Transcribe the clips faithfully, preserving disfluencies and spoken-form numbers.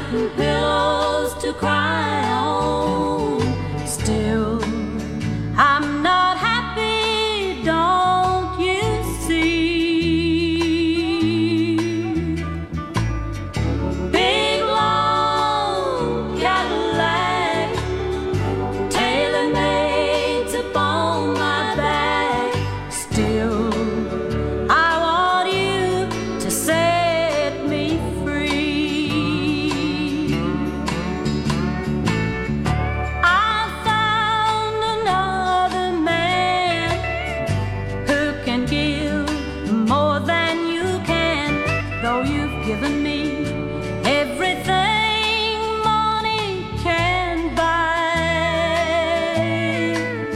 satin pillows to cry on. Still, I'm not happy, don't you see? Big long Cadillac, tailor-made upon my back. Still, I want you to set me free. I found another man who can give more than you can, though you've given me everything money can buy.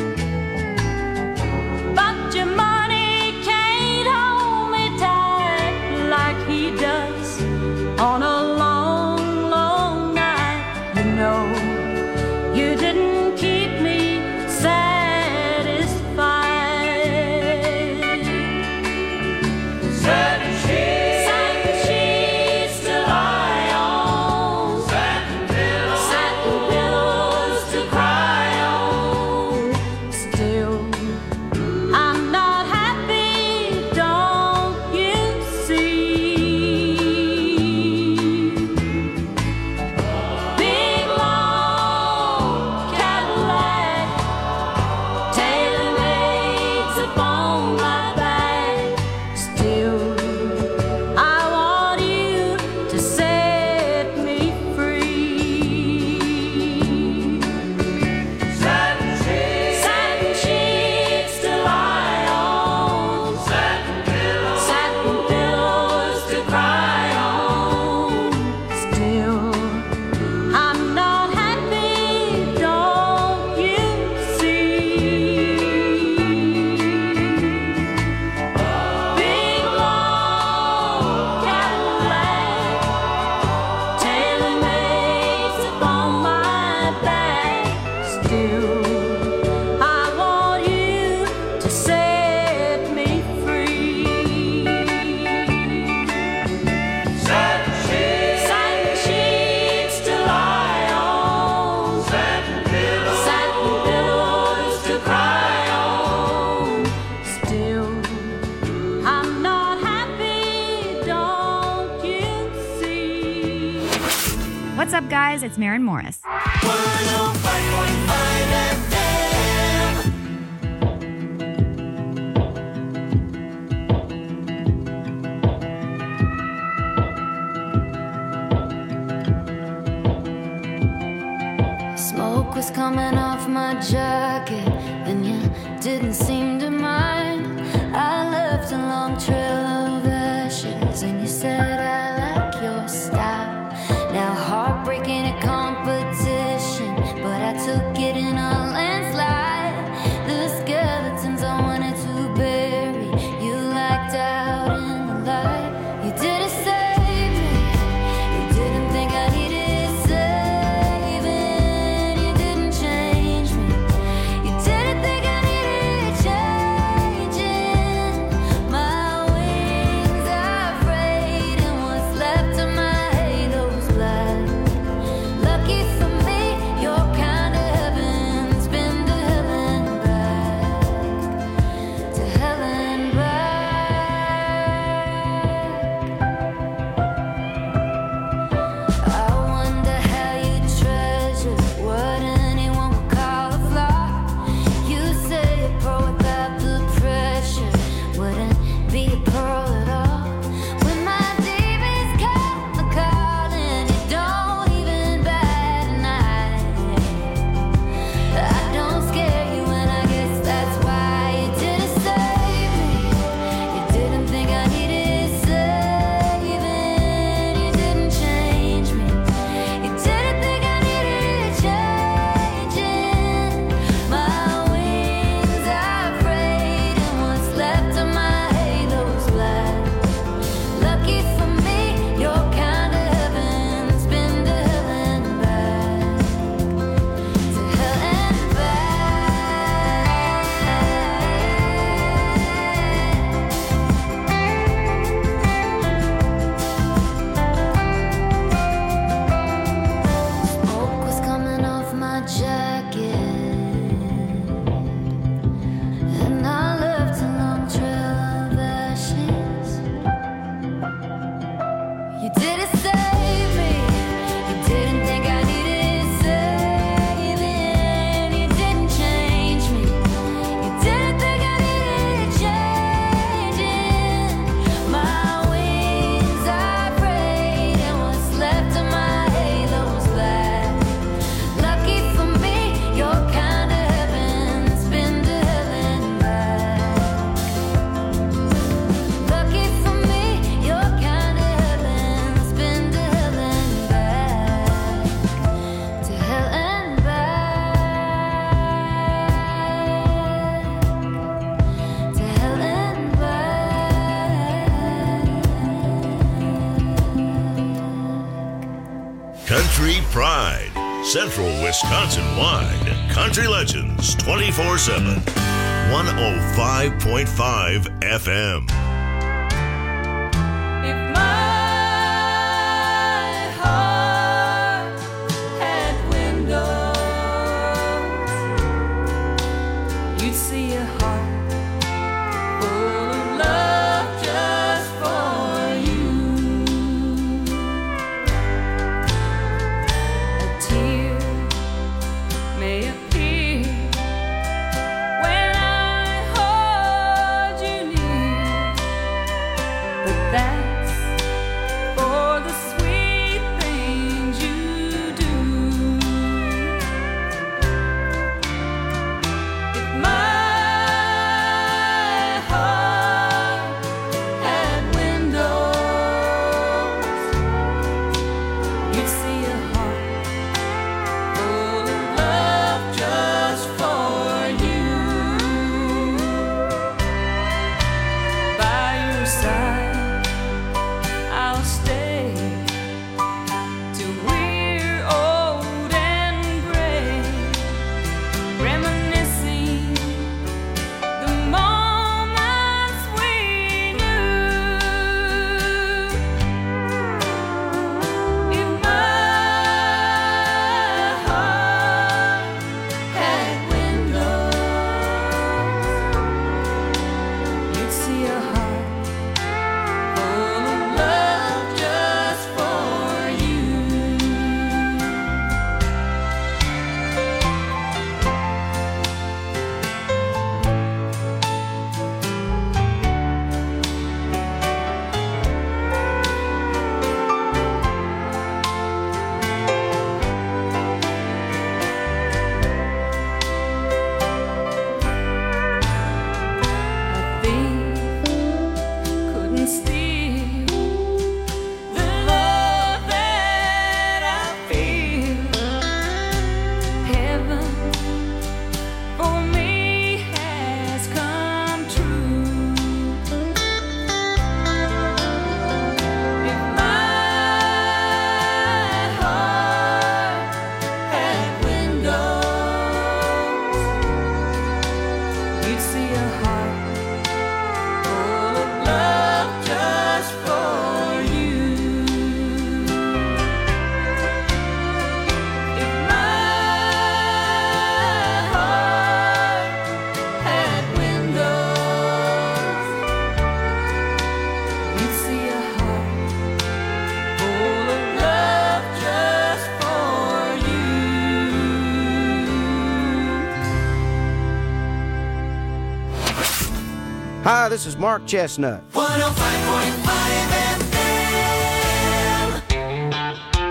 But your money can't hold me tight like he does on a long, long night. You know, you didn't keep me satisfied. Satin sheets, satin sheets to lie on. Satin pillows, satin pillows to cry on. Still, I'm not happy, don't you see? Big long Cadillac, tailor-made upon my back. Still, I want you to set me free. Satin sheets, satin sheets to lie on. Satin pillows, satin pillows to cry on. Still, I'm not happy, don't you see? Big long Cadillac, tailor-made upon my back. Still, I want you to set me free. Satin sheets, satin sheets to lie on. Satin pillows, satin pillows to cry on. Still, I'm not happy, don't you see? What's up, guys? It's Maren Morris. one oh five point five F M. Smoke was coming off my jacket, and you didn't seem to mind. I left a long trail of ashes, and you said I like your style. Now heartbreaking a competition, but I took it in a landslide. The skeletons I wanted to bury, you lacked out in the light. You didn't save me, you didn't think I needed saving. You didn't change me, you didn't think I needed change. Country Pride. Central Wisconsin-wide. Country Legends twenty-four seven. one oh five point five F M. If my heart had windows, you'd see a heart full of love just for you. A tear may appear when I hold you near, but that's for the sweet things you do. If my heart had windows, you'd see a heart full of love just for you. By your side, I'll stay till we're old and gray, reminiscing the moments we knew. If my heart had windows, you'd see a heart full of love just for you. A thief couldn't steal the love that I feel. Heaven for me has come true. If my heart had windows, you'd see a heart full of love just for you. If my heart had windows, you'd see a heart full of love just for you. Hi, this is Mark Chestnut. one oh five point five F M.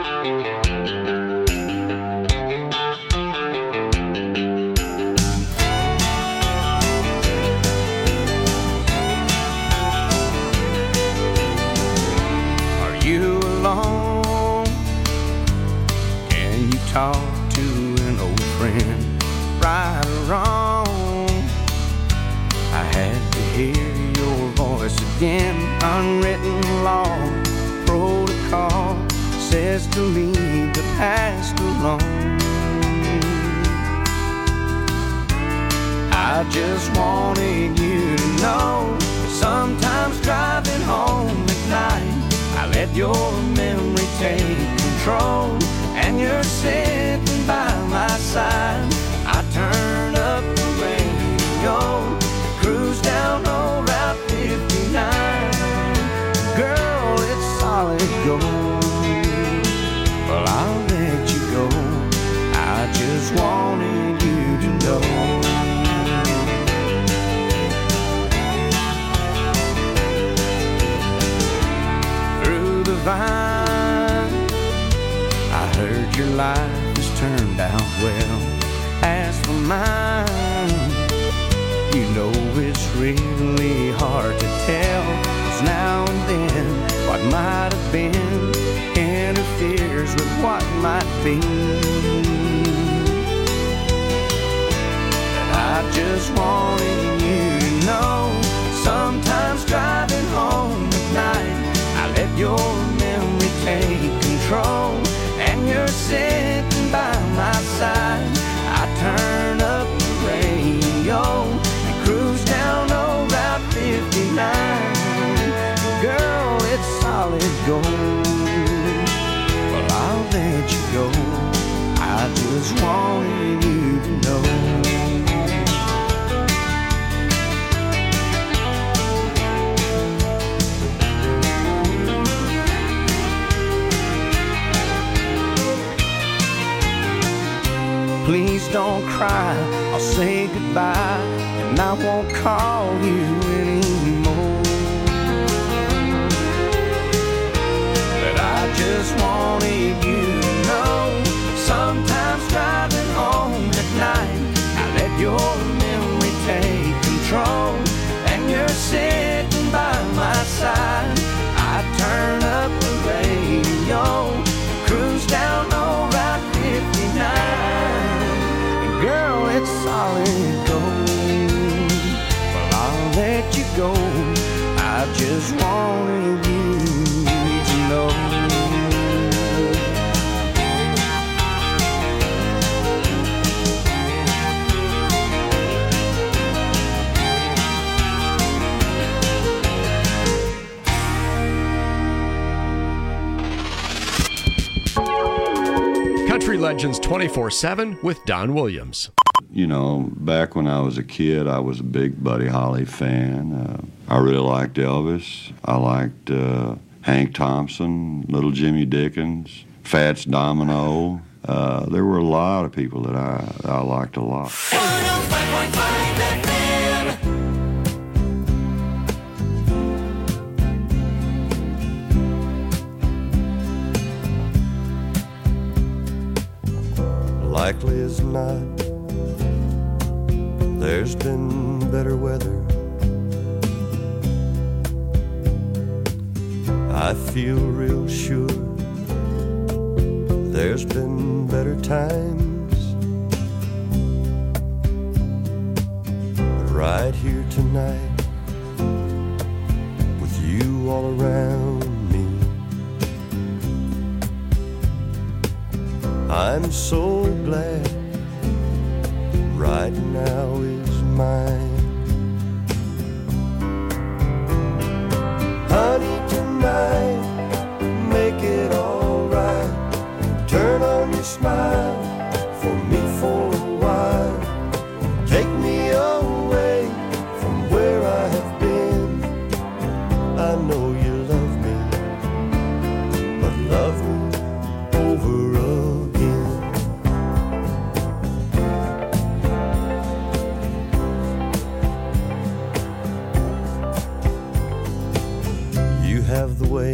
Are you alone? Can you talk to an old friend? Right or wrong? I had to hear your voice again. Unwritten law, protocol says to leave the past alone. I just wanted you to know, sometimes driving home at night, I let your memory take control, and you're sitting by my side. I turn up the radio, cruise down old Route fifty-nine. Girl, it's solid gold. Well, I'll let you go. I just wanted you to know. Through the vine, I heard your life has turned out well. As for mine, you know it's really hard to tell, 'cause now and then what might have been interferes with what might be. And I just wanted you to know, sometimes driving home at night, I let your memory take control, and and you're sitting by my side. I turn up the radio and cruise down old Route fifty-nine. Girl, it's solid gold. Well, I'll let you go. I just wanted you to know. Please don't cry, I'll say goodbye, and I won't call you anymore. But I just wanted you to know, sometimes driving home at night, I let your memory take control, and you're sitting by my side. I turn up the radio, cruise down old Route fifty-nine. Girl, it's solid gold. Well, I'll let you go. I just wanted you to know. Country Legends twenty-four seven with Don Williams. You know, back when I was a kid, I was a big Buddy Holly fan. Uh, I really liked Elvis. I liked uh, Hank Thompson, Little Jimmy Dickens, Fats Domino. Uh, there were a lot of people that I, I liked a lot. one oh five point five F M. Likely as not, there's been better weather. I feel real sure there's been better times. But right here tonight, with you all around me, I'm so glad right now is mine. Honey, tonight, make it all right. Turn on your smile for me for a while. Take me away from where I have been. I know you love me, but love me over again. You have the way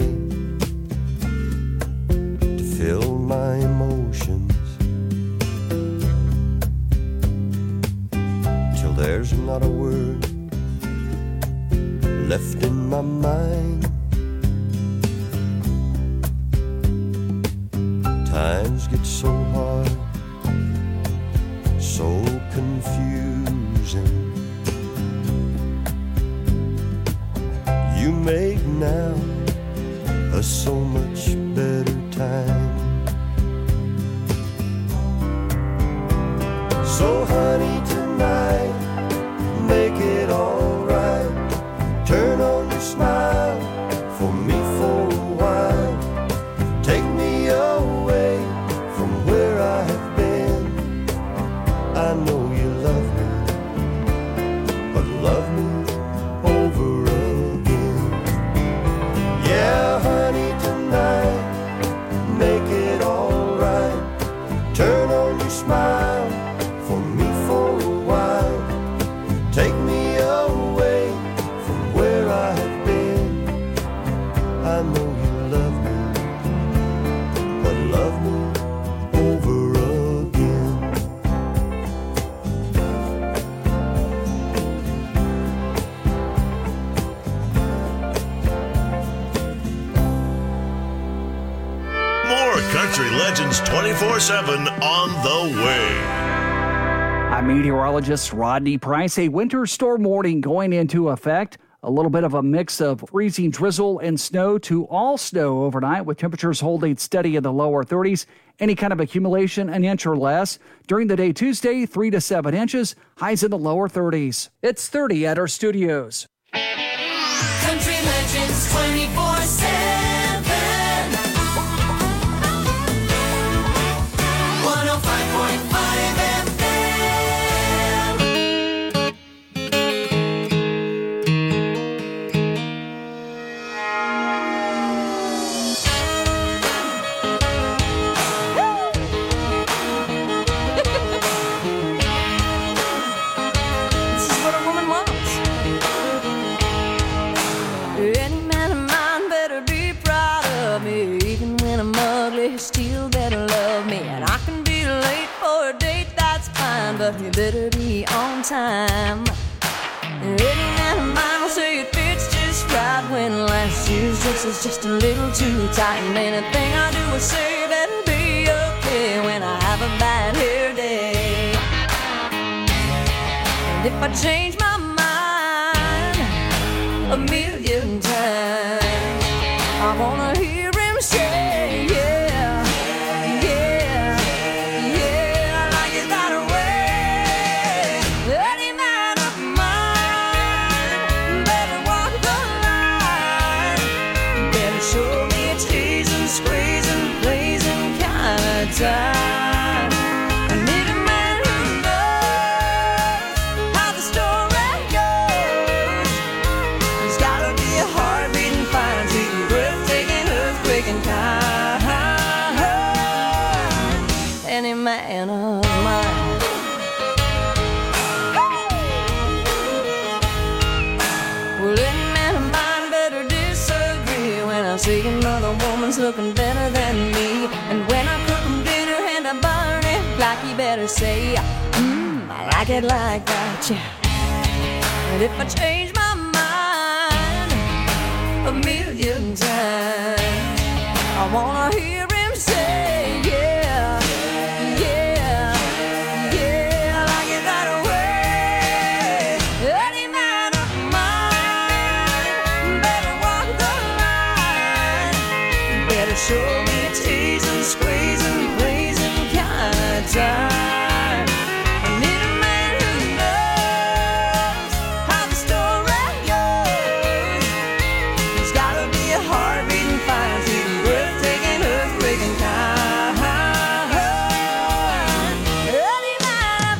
to fill my emotions till there's not a word left in my mind. Times get so hard, so confusing. You make now a so much better time. So honey, tonight, make it all right. Turn on your smile for me for a while. Take me away from where I have been. I know you love me, but love me over again. Yeah, honey, tonight, make it all right. Turn on your smile for me for a while. Take me away from where I have been. I know you love me, but love me over again. More Country Legends twenty-four seven on the way. I'm meteorologist Rodney Price. A winter storm warning going into effect A little bit of a mix of freezing drizzle and snow to all snow overnight, with temperatures holding steady in the lower thirties. Any kind of accumulation, an inch or less. During the day Tuesday, three to seven inches, highs in the lower thirties. It's thirty at our studios. Country Legends twenty-four seven. one oh five point five F M. This is what a woman wants. Any man of mine better be proud of me. Even when I'm ugly, he still better love me. And I can be late for a date, that's fine, but you better be on time. Any man of mine will say it fits just right when last year's dress is just a little too tight. And anything I do or say better be okay when I have a bad hair day. And if I change my mind a million times, I wanna hear him say, yeah, yeah, yeah, I like it that way. Any man of mine better walk the line, better show me a teasing, squeezing, pleasing kind of time. I need a man who knows how the story goes. He's gotta be a heart beating fine, to you breathtaking, earthquaking kind. Any man of mine. Well, any man of mine better disagree when I see another woman's looking better than me. And when I cook him dinner and I burn it, like he better say, mmm, I like it like that, yeah. And if I change my mind a million times, I wanna hear him say, yeah, yeah, yeah, I like it that way. Any man of mine better walk the line, better show me a teasing, squeezing, pleasing kind of time. I need a man who knows how the story goes. He's gotta be a heart beating fine, to the breathtaking, earthquaking kind. Any man of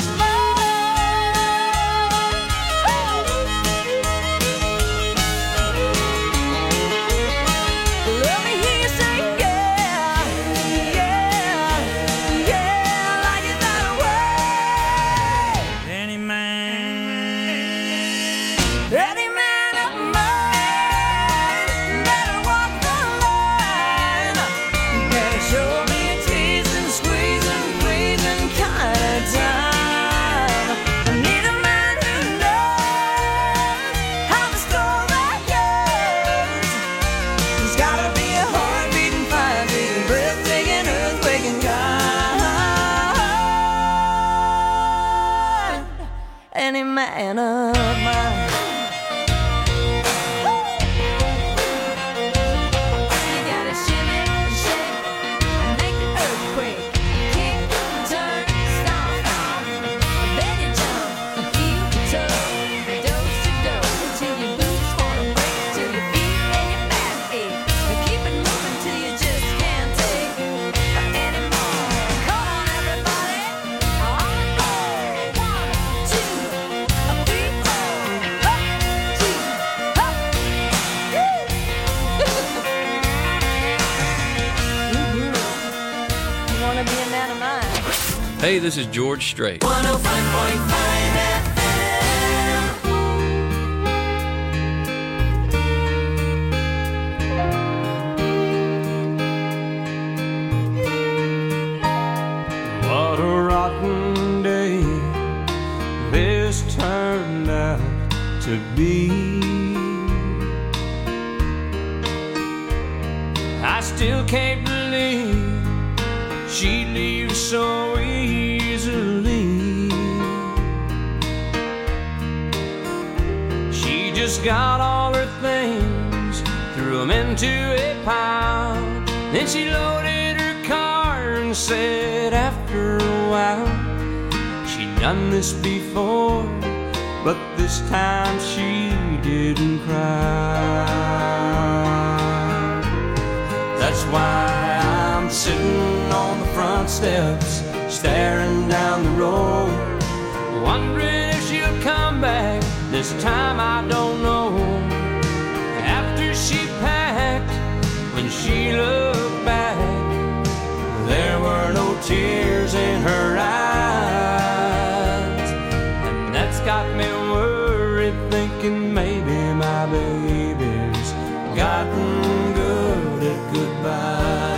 mine. Let me hear you say, yeah, yeah, yeah, I like it that way. Any man. Any man of mine better walk the line, better show me a teasing, squeezing, pleasing kind of time. I need a man who knows how the story goes. He's gotta be a heart beating fine, beating, breathtaking, earthquaking kind. Any man of mine. You gotta shimmy, shake, and make the earthquake. Kick, turn, stomp, stomp. Then you jump, heel to toe, dose to dose, until your boots wanna break, till your feet and your back ache. Now keep it moving till you just can't take anymore. Come on, everybody, on the floor. One, two, three, four. Up, two, up. Woo! You wanna be a man of mine? Hey, this is George Strait. one oh five point five F M. What a rotten day this turned out to be. I still can't believe she leaves so easily. She just just got all her things, threw them into a pile. Then she loaded her car and said after a while, she'd done this before, but this time she didn't cry. That's why I'm sitting on the front steps, staring down the road, wondering if she'll come back. This time I don't know. After she packed, when she looked back, there were no tears in her eyes. And that's got me worried, thinking maybe my baby's gotten good at goodbye.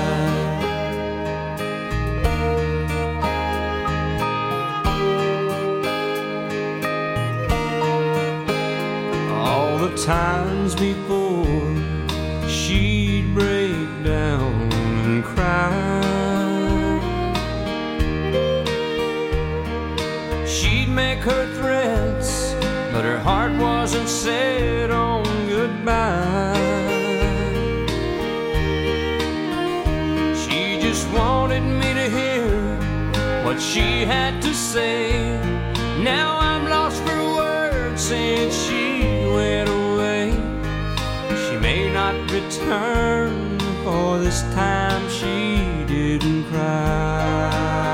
All the times before she'd break down and cry, she'd make her threats, but her heart wasn't set on goodbye. She just wanted me to hear what she had to say. Now I'm lost for words since she went away. She may not return, for this time she didn't cry.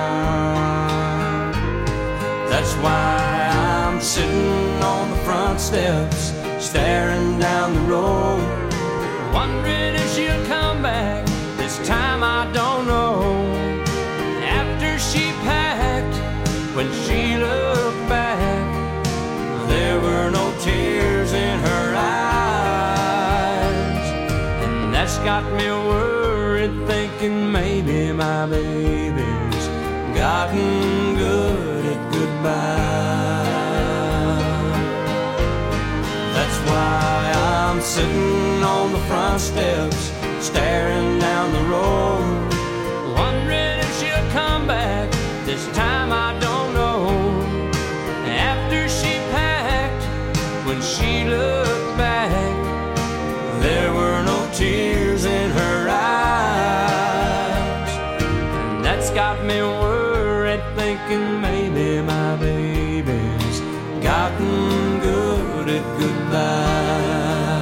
That's why I'm sitting on the front steps, staring down the road, wondering if she'll come back. This time I don't know. After she packed, when she looked back, there were no tears in her eyes. And that's got me worried, thinking maybe my baby's gotten good at goodbye. That's why I'm sitting on the front steps, staring down the road, wondering if she'll come back. This time I don't know. After she packed, when she looked back, there were no tears in her eyes. And that's got me worried, thinking maybe my baby's gotten good at goodbye.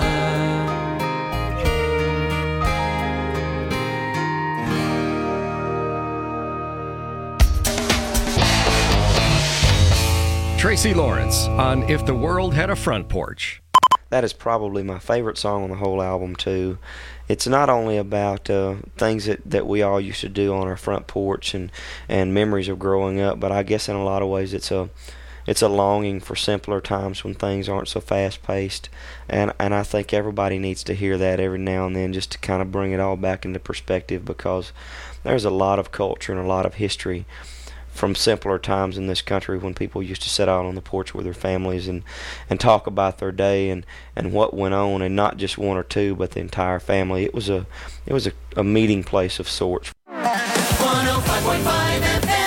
Tracy Lawrence on If the World Had a Front Porch. That is probably my favorite song on the whole album, too. It's not only about uh, things that, that we all used to do on our front porch and, and memories of growing up, but I guess in a lot of ways it's a it's a longing for simpler times when things aren't so fast-paced. And, and I think everybody needs to hear that every now and then just to kind of bring it all back into perspective, because there's a lot of culture and a lot of history from simpler times in this country when people used to sit out on the porch with their families and, and talk about their day and, and what went on, and not just one or two, but the entire family. It was a it was a, a meeting place of sorts. one oh five point five F M.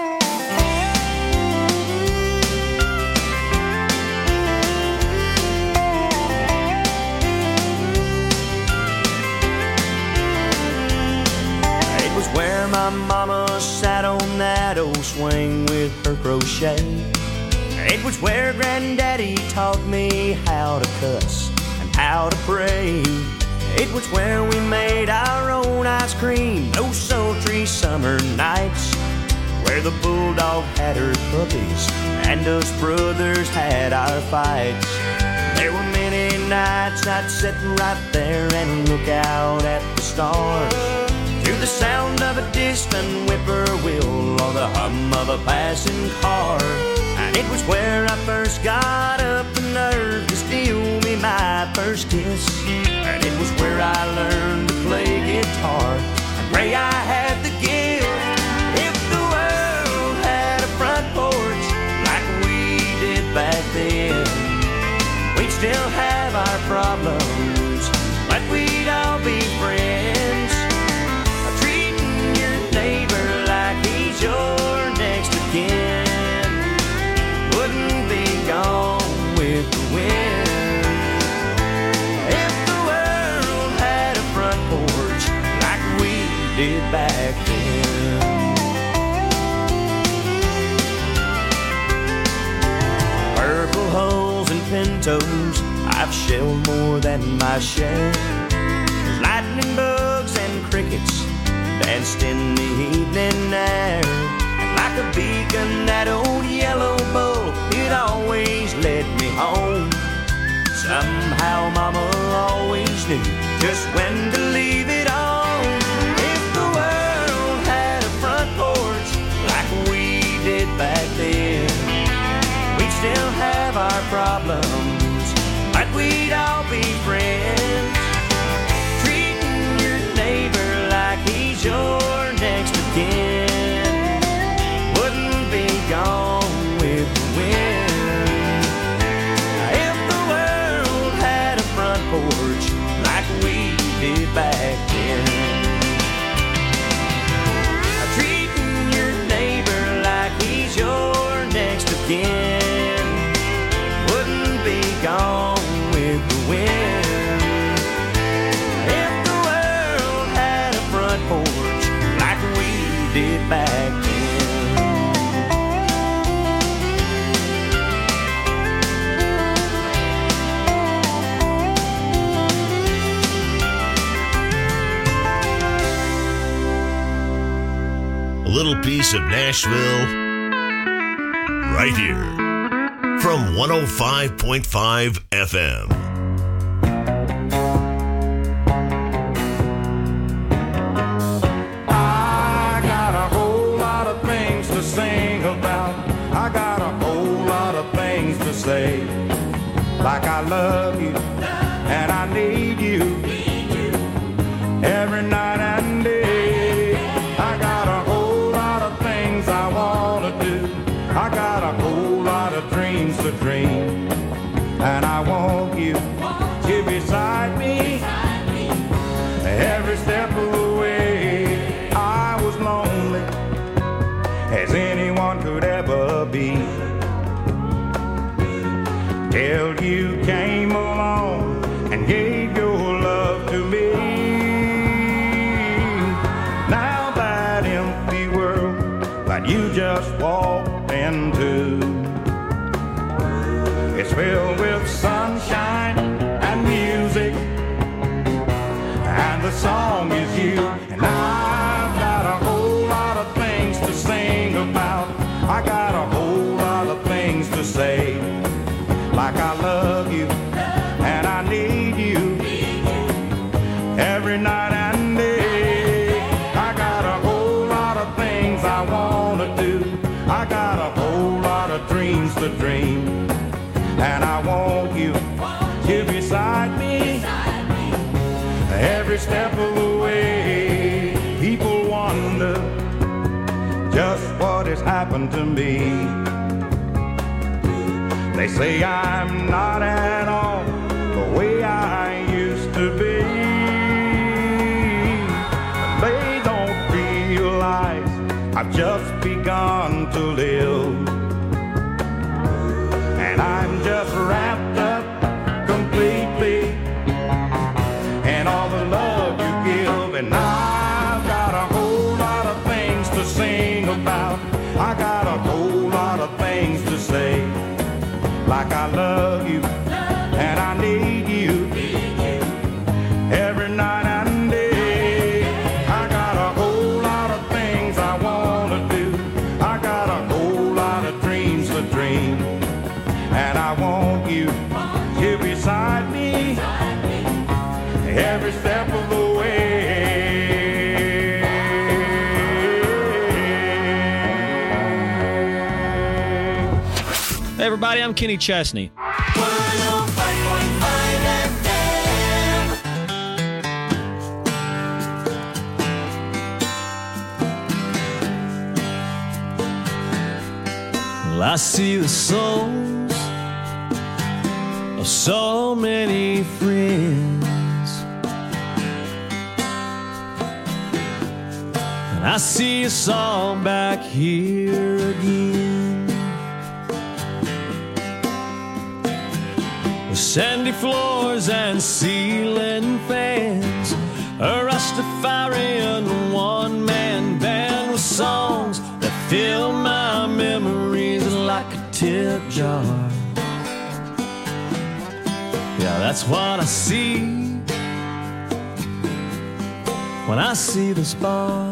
It was where my mama sat on that old swing with her crochet. It was where Granddaddy taught me how to cuss and how to pray. It was where we made our own ice cream those sultry summer nights, where the bulldog had her puppies and us brothers had our fights. There were many nights I'd sit right there and look out at the stars, to the sound of a distant whippoorwill or the hum of a passing car. And it was where I first got up the nerve to steal me my first kiss. And it was where I learned to play guitar and pray I had the gift. If the world had a front porch like we did back then, we'd still have our problems, but we'd all be friends. Treating your neighbor like he's your next of kin wouldn't be gone with the wind. did back then. Purple hulls and pintos, I've shelled more than my share. There's lightning bugs and crickets danced in the evening air. And like a beacon, that old yellow bull, it always led me home. Somehow mama always knew just when to leave it on. If the world had a front porch like we did back then, we'd still have our problems, but we'd all be friends. Treating your neighbor like he's your next of kin wouldn't be gone with the wind. If the world had a front porch like we did back then, treating your neighbor like he's your next of kin wouldn't be gone with the wind. If the world had a front porch like we did back then. A little piece of Nashville right here from one oh five point five F M. I got a whole lot of things to sing about. I got a whole lot of things to say. Like I love you and I need you every night and day. I got a whole lot of things I want to do. I got a whole lot of dreams to dream. And I want you to beside me every step of the way. I was lonely as anyone could ever be till you came along and gave your love to me. Now that empty world that you just walked into, it's filled with sunshine and music, and the song is you. And I've got a whole lot of things to sing about. I got a whole lot of things to say. Like I love you and I need you every night and day. I got a whole lot of things I want to do. I got a whole lot of dreams to dream. And I want you to beside me every step of the way. People wonder just what has happened to me. They say I'm not at all the way I used to be. They don't realize I've just begun to live. And I'm just wrapped up completely in all the love you give. And I've got a whole lot of things to sing about. I got a whole lot of things to say. Like I love you and I need you every night and day. I got a whole lot of things I want to do. I got a whole lot of dreams to dream. And I want you here beside me every step of the way. Hey everybody, I'm Kenny Chesney. one oh five point five F M. Well, I see the souls of so many friends, and I see us all back here again. Sandy floors and ceiling fans, a Rastafarian one. songs that fill my memories like a tip jar. Yeah, that's what I see when I see this bar.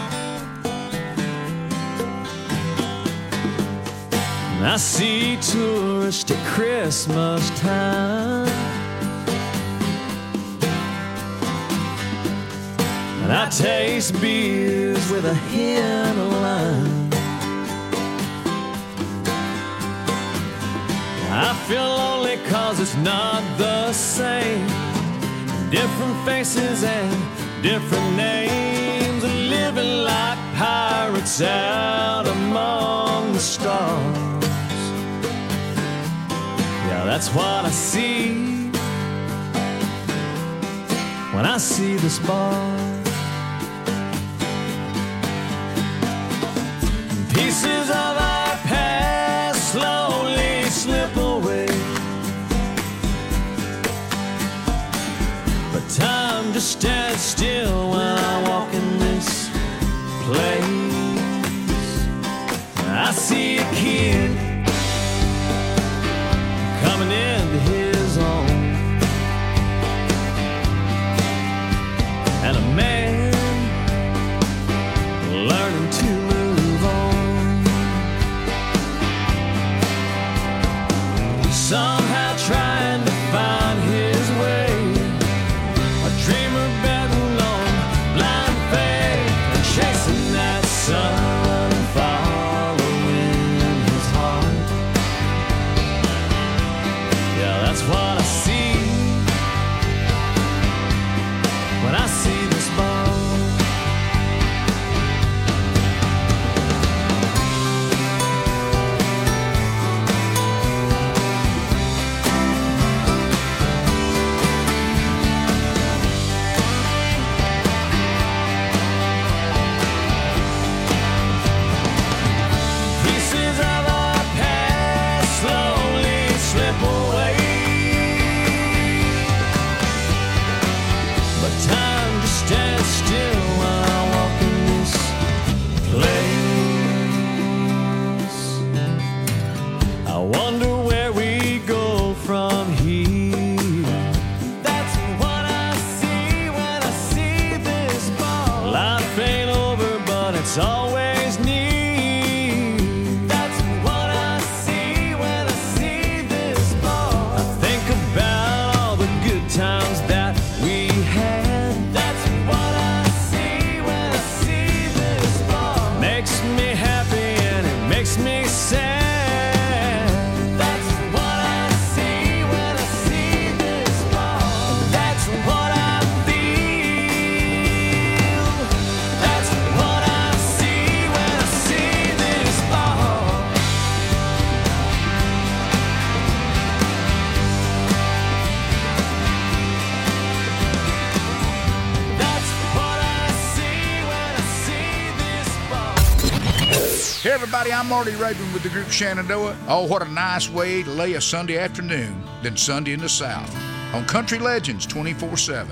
And I see tourists at Christmas time, and I taste beers with a hint of lime. I feel lonely cause it's not the same. Different faces and different names, and living like pirates out among the stars. Yeah, that's what I see when I see this bar. Pieces of our past slowly slip away, but time just stands still when I walk in this place. I see a kid coming into his own, and a man learning to move on, somehow trying to find his way, a dreamer betting on blind faith and chasing that sun and following his heart. Yeah, that's what I see when I see this bar. Pieces of our past slowly slip away, but time just stands still when I walk in this place. I wonder where we go from here. That's what I see when I see this bar. Life ain't over, but it's always near. That's what I see when I see this bar. I think about all the good times that we had. That's what I see when I see this bar. Makes me happy and it makes me sad. That's what I see when I see this bar. That's what I feel. That's what I see when I see this bar. That's what I see when I see this bar. Hey everybody, I'm Marty Raven with the group Shenandoah. Oh, what a nice way to lay a Sunday afternoon than Sunday in the South on Country Legends twenty-four seven.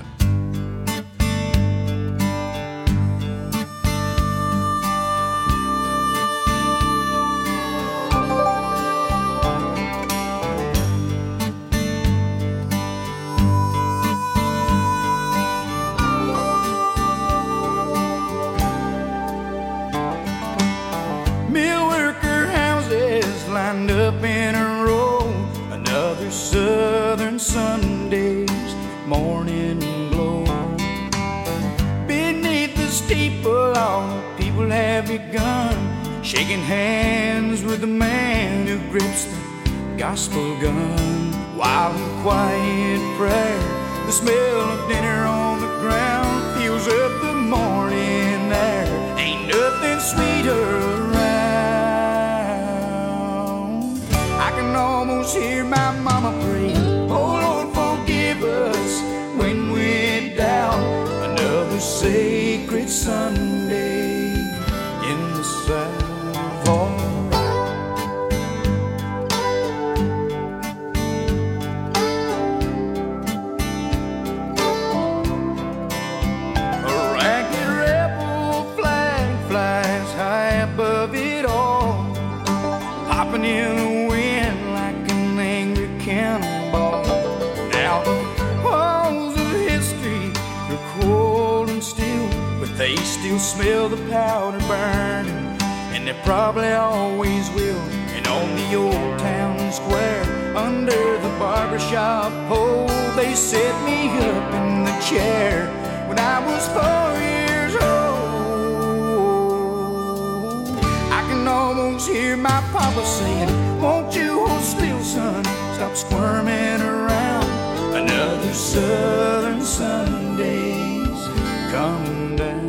Mill worker houses lined up in a row. Another southern Sunday's morning glow. Beneath the steeple, all the people have begun shaking hands with the man who grips the gospel gun. While in quiet prayer, the smell of dinner on the ground fills up the morning air. Ain't nothing sweeter around. I can almost hear my mama pray, oh Lord, forgive us when we're down. Another sacred Sunday in the South. All a ragged rebel flag flies high They still smell the powder burning, and they probably always will. And on the old town square, under the barbershop pole, they set me up in the chair when I was four years old. I can almost hear my papa saying, won't you hold still, son, stop squirming around. Another southern Sunday's coming down.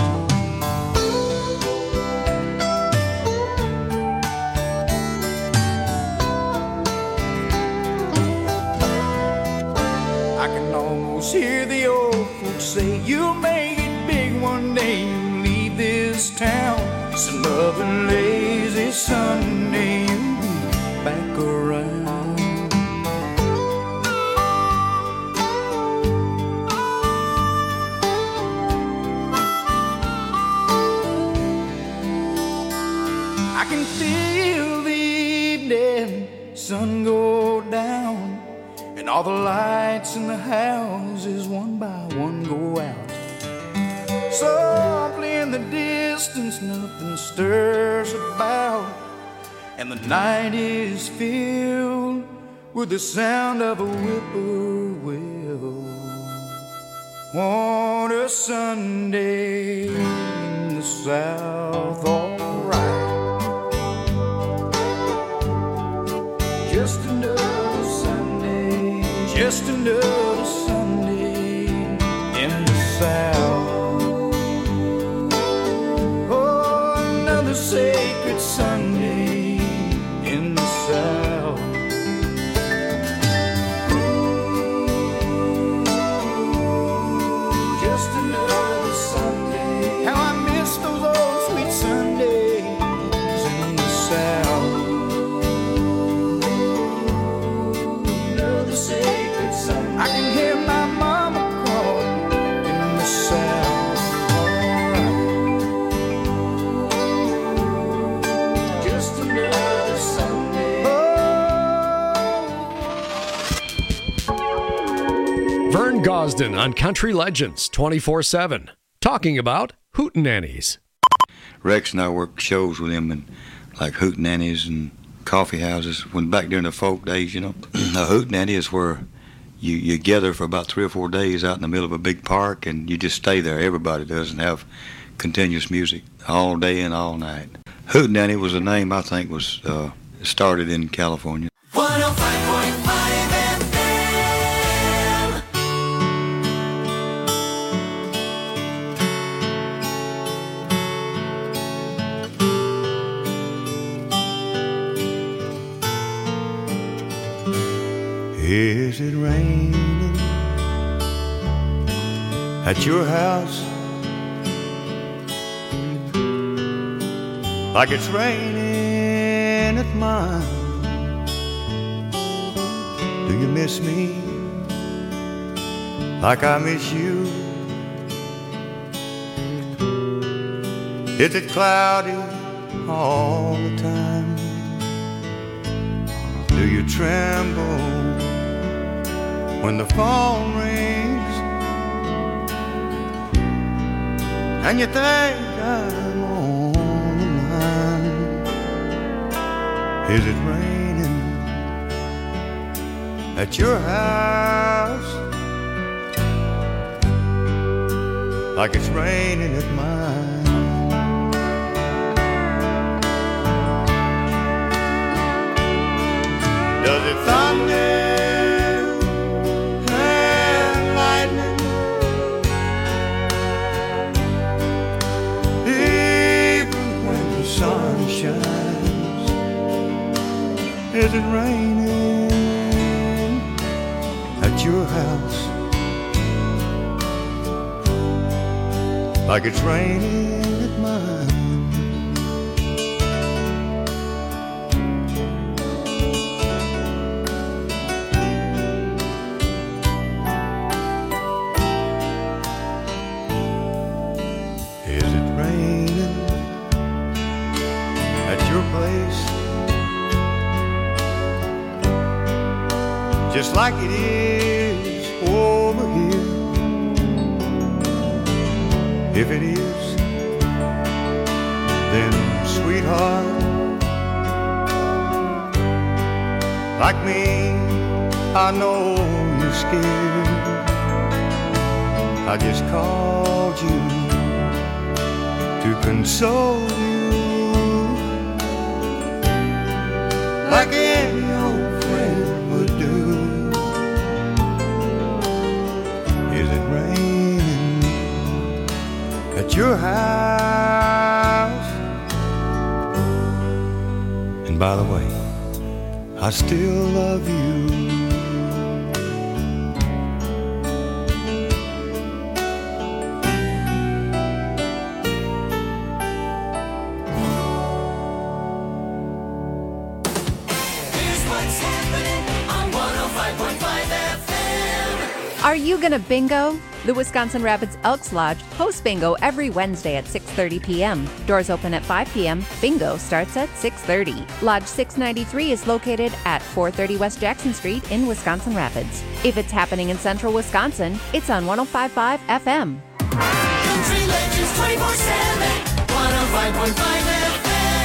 Hear the old folks say, you'll make it big one day, you leave this town. Some other lazy Sunday you'll be back around. I can feel the evening sun go down, and all the lights in the houses one by one go out. Softly in the distance nothing stirs about, and the night is filled with the sound of a whippoorwill. On a Sunday in the South, alright. Just another Sunday, just another Sunday in the South. Oh, another sacred Sunday in the South. Just another Sunday. How I miss those old sweet Sundays in the South. Another sacred Sunday. I can hear my mama calling in the South. Alright. Just another Sunday. Vern Gosden on Country Legends twenty-four seven, talking about hootenannies. Rex and I worked shows with him, and like hootenannies and coffee houses. When back during the folk days, you know, a hootenanny is where you, you gather for about three or four days out in the middle of a big park, and you just stay there. Everybody does, and have continuous music all day and all night. Hootenanny was a name I think was uh, started in California. one oh five point five F M. Is it raining at your house like it's raining at mine? Do you miss me like I miss you? Is it cloudy all the time? Do you tremble when the phone rings and you think I'm on the line? Is it raining at your house like it's raining at mine? Does it thunder and lightning, even when the sun shines? Is it raining at your house like it's raining at mine? Just like it is over here. If it is, then sweetheart, like me, I know you're scared. I just called you to console you, like any old friend would do. Is it raining at your house? And by the way, I still love you. Are you gonna bingo? The Wisconsin Rapids Elks Lodge hosts bingo every Wednesday at six thirty p.m. Doors open at five p.m. Bingo starts at six thirty. Lodge six ninety-three is located at four thirty West Jackson Street in Wisconsin Rapids. If it's happening in central Wisconsin, it's on one oh five point five F M. Country Legends twenty-four seven, one oh five point five F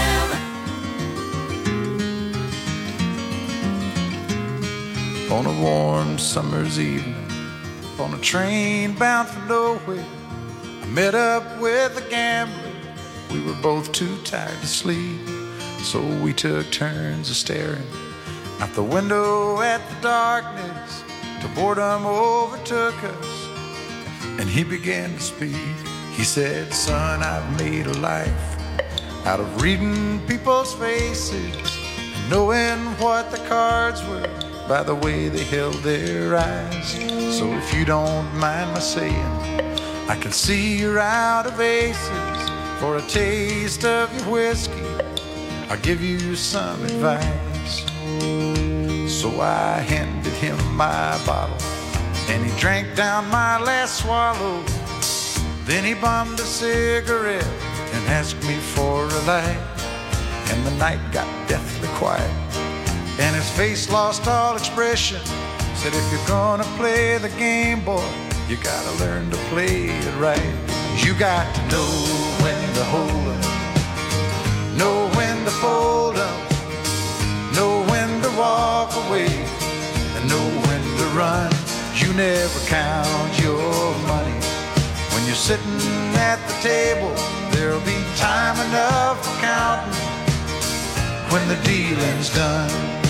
M. On a warm summer's evening, on a train bound for nowhere, I met up with a gambler. We were both too tired to sleep, so we took turns of staring out the window at the darkness till boredom overtook us, and he began to speak. He said, son, I've made a life out of reading people's faces and knowing what the cards were by the way they held their eyes. So if you don't mind my saying, I can see you're out of aces. For a taste of your whiskey, I'll give you some advice. So I handed him my bottle, and he drank down my last swallow. Then he bummed a cigarette and asked me for a light. And the night got deathly quiet, and his face lost all expression. Said, if you're gonna play the game, boy, you gotta learn to play it right. You got to know when to hold up, know when to fold up, know when to walk away, and know when to run. You never count your money when you're sitting at the table. There'll be time enough for counting when the dealing's done.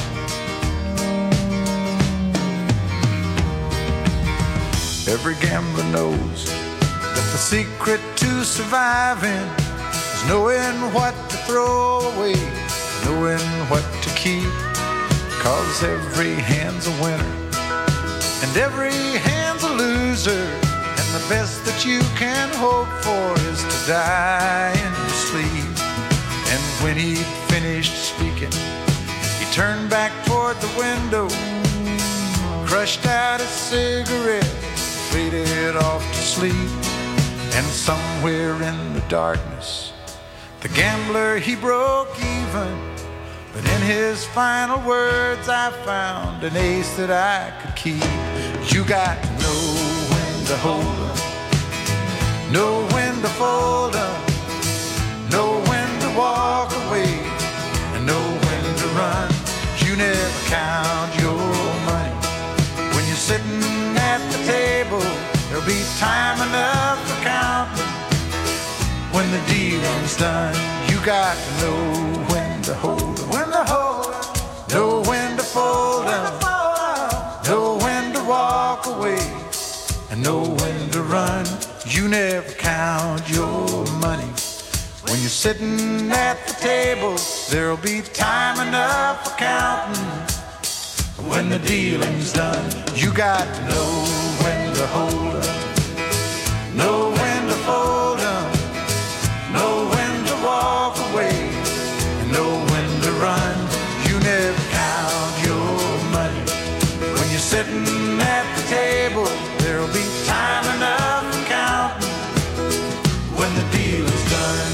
Every gambler knows that the secret to surviving is knowing what to throw away, knowing what to keep. Cause every hand's a winner and every hand's a loser, and the best that you can hope for is to die in your sleep. And when he'd finished speaking, he turned back toward the window, crushed out a cigarette, faded off to sleep. And somewhere in the darkness, the gambler, he broke even. But in his final words, I found an ace that I could keep. You got to know when to hold up, know when to fold up, know when to walk away, and know when to run. You never count your money when you're sitting at the table. There'll be time enough for counting when the dealing's done. You got to know when to hold them, when to hold them, know when to fold them, know when to walk away, and know when to run. You never count your money when you're sitting at the table. There'll be time enough for counting when the dealing's done. You got to know when to hold them, know when to fold them, know when to walk away, and know when to run. You never count your money when you're sitting at the table. There'll be time enough for counting when the deal is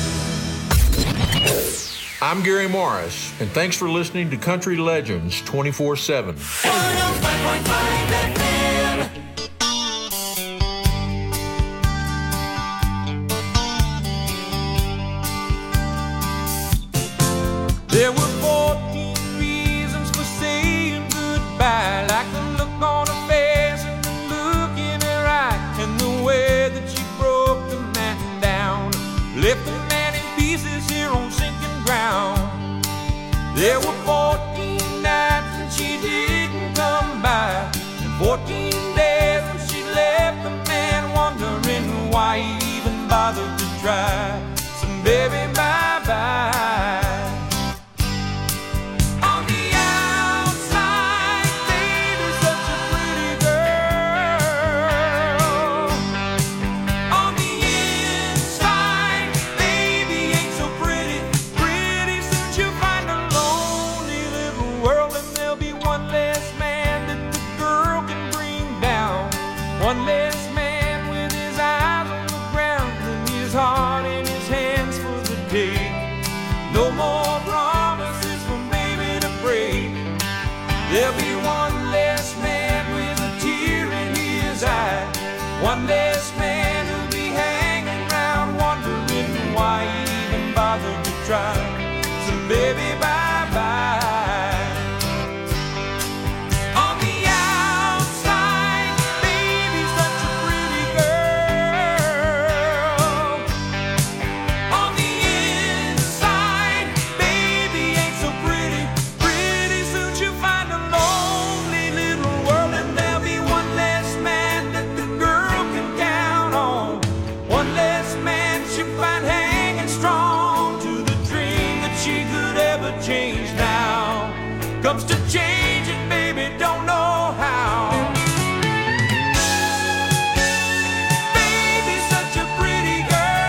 done. I'm Gary Morris, and thanks for listening to Country Legends twenty-four seven. one oh five point five F M. There were fourteen reasons for saying goodbye, like the look on her face and the look in her eye, and the way that she broke the man down, left the man in pieces here on sinking ground. There were fourteen nights when she didn't come by, and fourteen days when she left the man wondering why he even bothered to try. So baby, bye-bye. One less man with his eyes on the ground and his heart in his hands for the day. No more promises for baby to break. There'll be one less man with a tear in his eye. One less man who'll be hanging around wondering why he even bothered to try. So baby, bye-bye. Comes to change it, baby, don't know how. Baby's such a pretty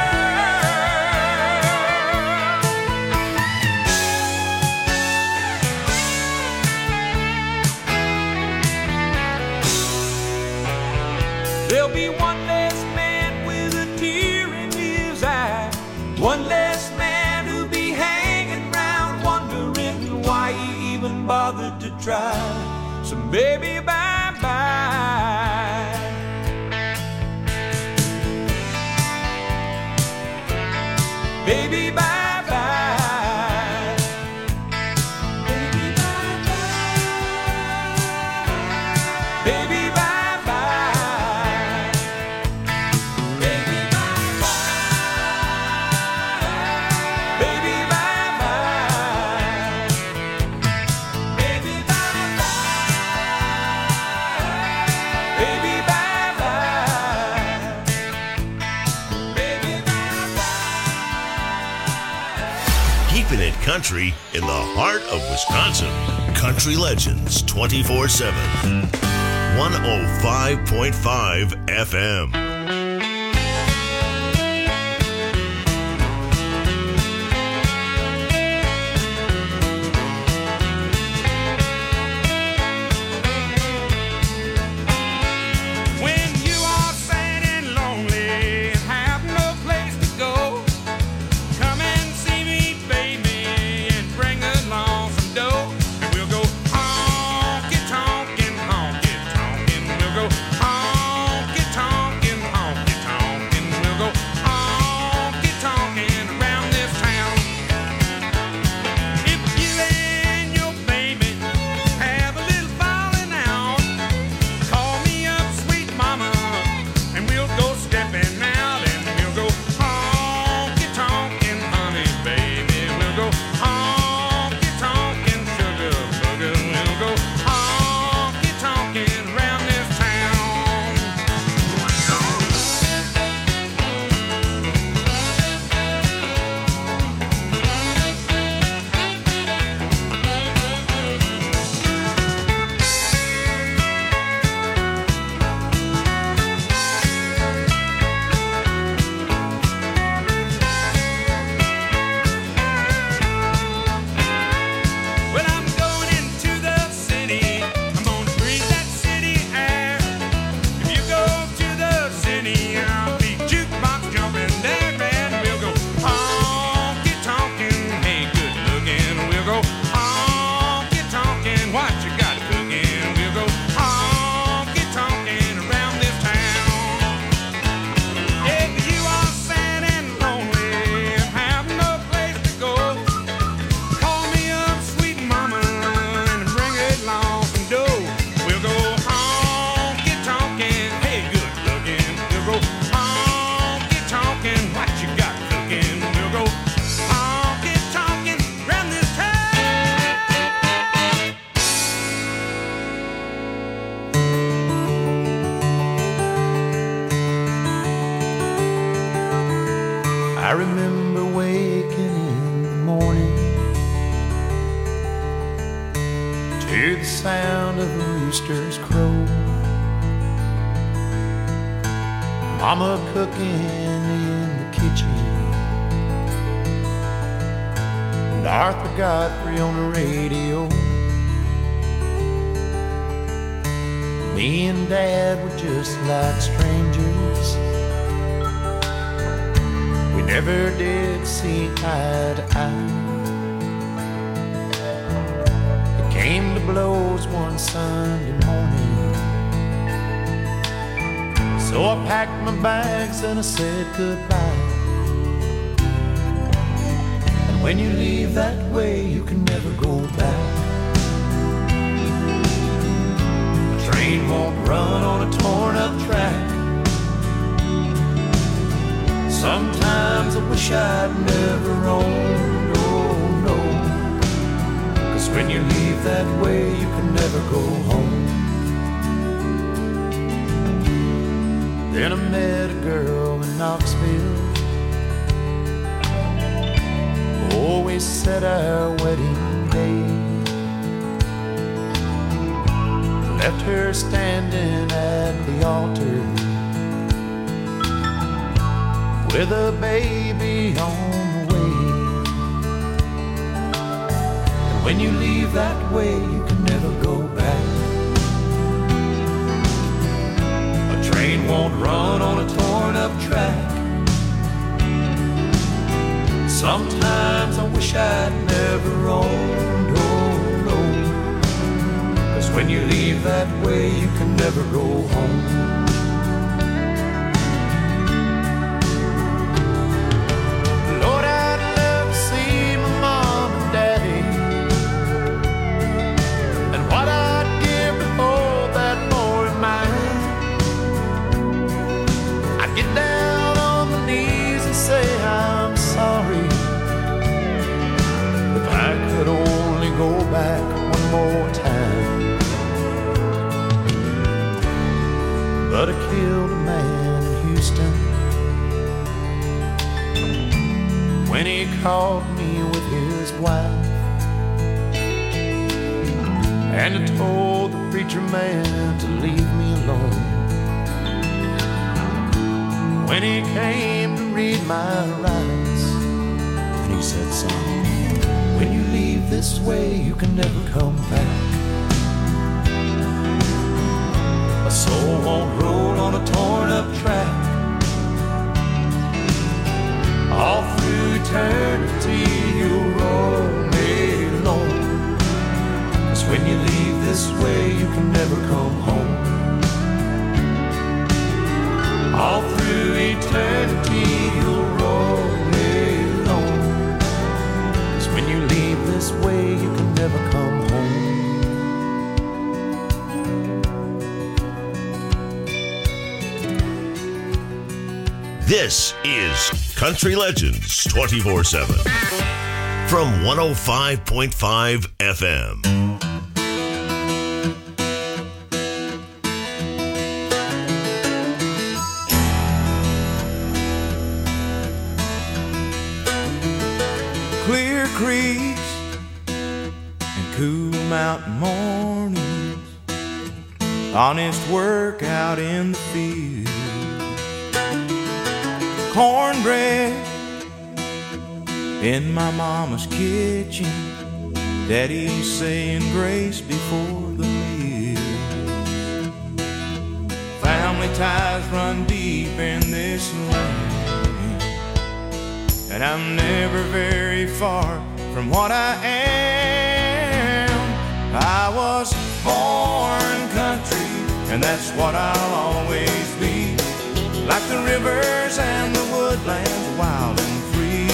girl. There'll be one less man with a tear in his eye. One less man who'll be hanging around wondering why he even bothered to try. So baby, bye-bye. Baby, bye-bye. Baby, bye-bye. Baby, bye-bye. Baby, bye-bye. Baby, bye-bye. Baby, bye-bye. Baby, bye-bye. Baby, bye-bye. Keeping it country in the heart of Wisconsin. Country Legends twenty-four seven. one oh five point five F M. When you are sad and lonely and have no place to go, come and see me, baby, and bring along some dough. And we'll go honky tonkin', honky tonkin'. We'll go honky tonkin', I remember waking in the morning to the sound of a rooster's crow, Mama cooking in the kitchen, and Arthur Godfrey on the radio. Me and Dad were just like strangers. We never did see eye to eye. It came to blows one Sunday morning, so I packed my bags and I said goodbye. And when you leave that way, you can never go back. The train won't run on a torn up track. Sometimes I wish I'd never owned, oh no. 'Cause when you leave that way, you can never go home. Then I met a girl in Knoxville, always set our wedding day. Left her standing at the altar with a baby on the way. And when you leave that way, you can never go back. A train won't run on a torn up track. Sometimes I wish I'd never owned, oh no. 'Cause when you leave that way, you can never go home. Go back one more time. But I killed a man in Houston when he caught me with his wife, and I told the preacher man to leave me alone. When he came to read my rights, and he said, son, when you leave this way, you can never come back. A soul won't roll on a torn up track. All through eternity, you'll roll me alone. 'Cause when you leave this way, you can never come home. All through eternity, you'll roll me alone. 'Cause when you leave this way, you can never come home. This is Country Legends twenty-four seven from one oh five point five F M. Clear creeks and cool mountain mornings, honest work out in the field, cornbread in my mama's kitchen, daddy saying grace before the meal. Family ties run deep in this land, and I'm never very far from what I am. I was born country, and that's what I'll always be. Like the rivers and the woodlands, wild and free.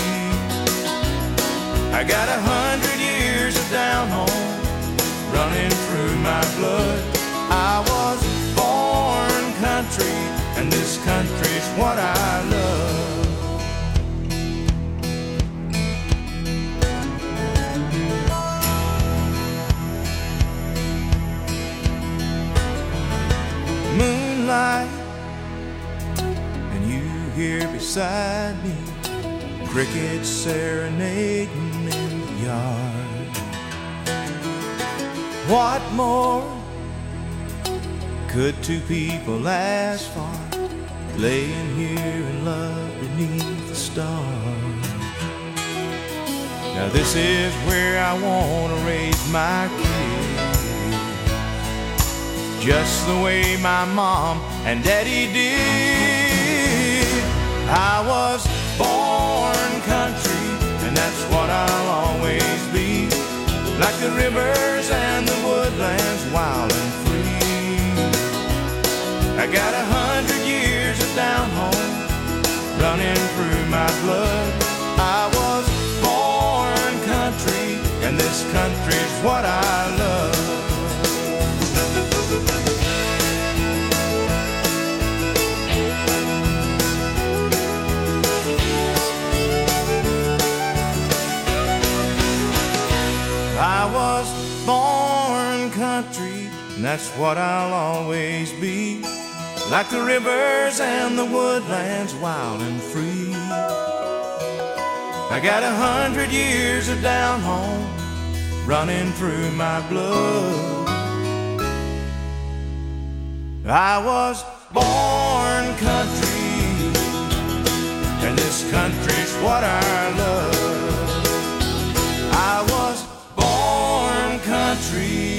I got a hundred years of down home running through my blood. I was born country, and this country's what I love. Moonlight, and you here beside me, crickets serenading in the yard. What more could two people ask for, laying here in love beneath the stars? Now this is where I want to raise my kids, just the way my mom and daddy did. I was born country, and that's what I'll always be, like the rivers and the woodlands, wild and free. I got a hundred years of down home running through my blood. I was born country, and this country's what I love. I was born country, and that's what I'll always be, like the rivers and the woodlands, wild and free. I got a hundred years of down home running through my blood. I was born country, and this country's what I love. I was born country.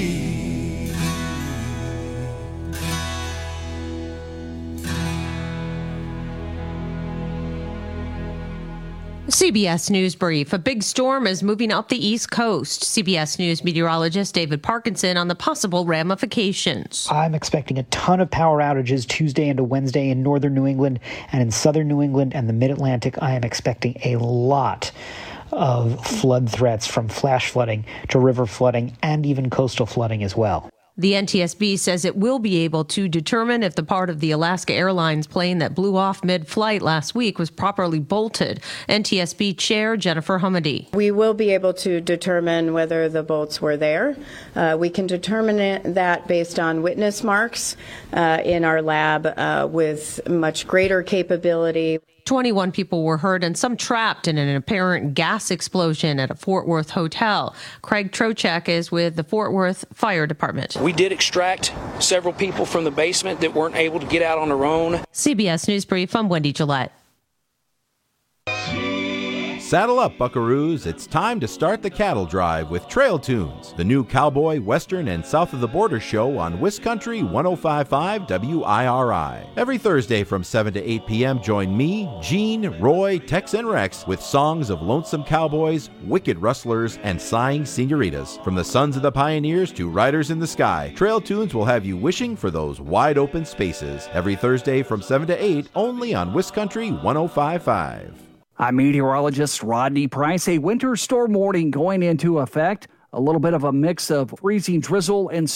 C B S News Brief. A big storm is moving up the East Coast. C B S News meteorologist David Parkinson on the possible ramifications. I'm expecting a ton of power outages Tuesday into Wednesday in northern New England and in southern New England and the mid-Atlantic. I am expecting a lot of flood threats, from flash flooding to river flooding and even coastal flooding as well. The N T S B says it will be able to determine if the part of the Alaska Airlines plane that blew off mid-flight last week was properly bolted. N T S B Chair Jennifer Humady. We will be able to determine whether the bolts were there. Uh, we can determine it, that based on witness marks uh, in our lab uh, with much greater capability. twenty-one people were hurt and some trapped in an apparent gas explosion at a Fort Worth hotel. Craig Trocheck is with the Fort Worth Fire Department. We did extract several people from the basement that weren't able to get out on their own. C B S News Brief, I'm Wendy Gillette. Saddle up, buckaroos. It's time to start the cattle drive with Trail Tunes, the new cowboy, western, and south of the border show on Wiscountry one oh five point five W I R I. Every Thursday from seven to eight p.m., join me, Gene, Roy, Tex, and Rex with songs of lonesome cowboys, wicked rustlers, and sighing senoritas. From the sons of the pioneers to riders in the sky, Trail Tunes will have you wishing for those wide open spaces. Every Thursday from seven to eight, only on Wiscountry one oh five point five. I'm meteorologist Rodney Price. A winter storm warning going into effect. A little bit of a mix of freezing drizzle and